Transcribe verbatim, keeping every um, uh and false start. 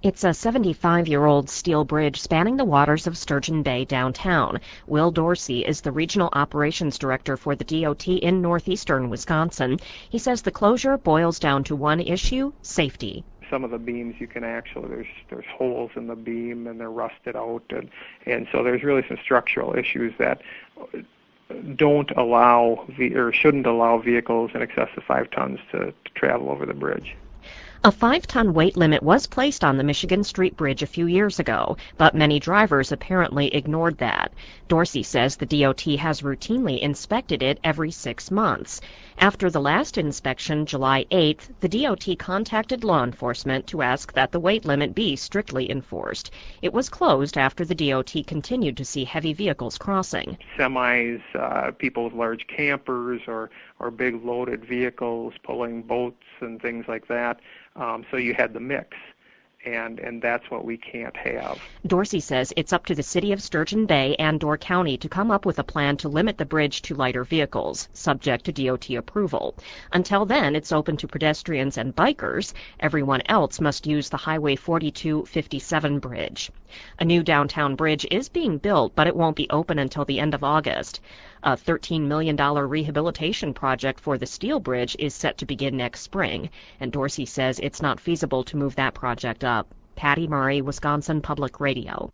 It's a seventy-five-year-old steel bridge spanning the waters of Sturgeon Bay downtown. Will Dorsey is the Regional Operations Director for the D O T in northeastern Wisconsin. He says the closure boils down to one issue: safety. Some of the beams you can actually, there's there's holes in the beam and they're rusted out, and, and so there's really some structural issues that don't allow, or shouldn't allow vehicles in excess of five tons to, to travel over the bridge. A five-ton weight limit was placed on the Michigan Street Bridge a few years ago, but many drivers apparently ignored that. Dorsey says the D O T has routinely inspected it every six months. After the last inspection, July eighth, the D O T contacted law enforcement to ask that the weight limit be strictly enforced. It was closed after the D O T continued to see heavy vehicles crossing. Semis, uh, people with large campers, or, or big loaded vehicles pulling boats and things like that. Um, so you had the mix, and, and that's what we can't have. Dorsey says it's up to the city of Sturgeon Bay and Door County to come up with a plan to limit the bridge to lighter vehicles, subject to D O T approval. Until then, it's open to pedestrians and bikers. Everyone else must use the Highway forty-two fifty-seven bridge. A new downtown bridge is being built, but it won't be open until the end of August. A thirteen million dollars rehabilitation project for the steel bridge is set to begin next spring, and Dorsey says it's not feasible to move that project up. Patty Murray, Wisconsin Public Radio.